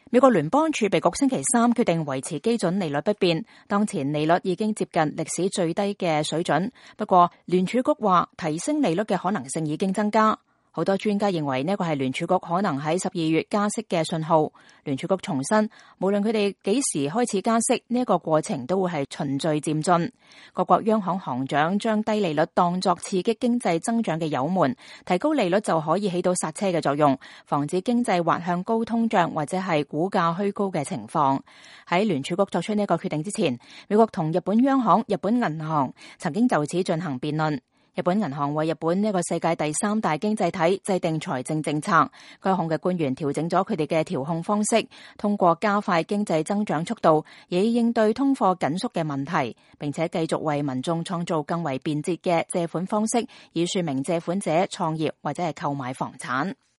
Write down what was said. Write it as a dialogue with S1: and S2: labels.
S1: 美國聯邦儲備局星期三決定維持基準利率不變，當前利率已經接近歷史最低嘅水準。不過聯儲局話提升利率嘅可能性已經增加。好多專家認為呢個係聯儲局可能喺12月加息嘅信號。聯儲局重申，無論佢哋幾時開始加息，呢個過程都會係循序漸進。各國央行行長將低利率當作刺激經濟增長嘅油門，提高利率就可以起到剎車嘅作用，防止經濟滑向高通脹或者係股價虛高嘅情況。喺聯儲局作出呢個決定之前，美國同日本央行、日本銀行曾經就此進行辯論。日本銀行為日本呢個世界第3大經濟體制定財政政策，該行嘅官員調整咗佢哋嘅調控方式，通過加快經濟增長速度，以應對通貨緊縮嘅問題，並且繼續為民眾創造更為便捷嘅借款方式，以說明借款者創業或者係購買房產。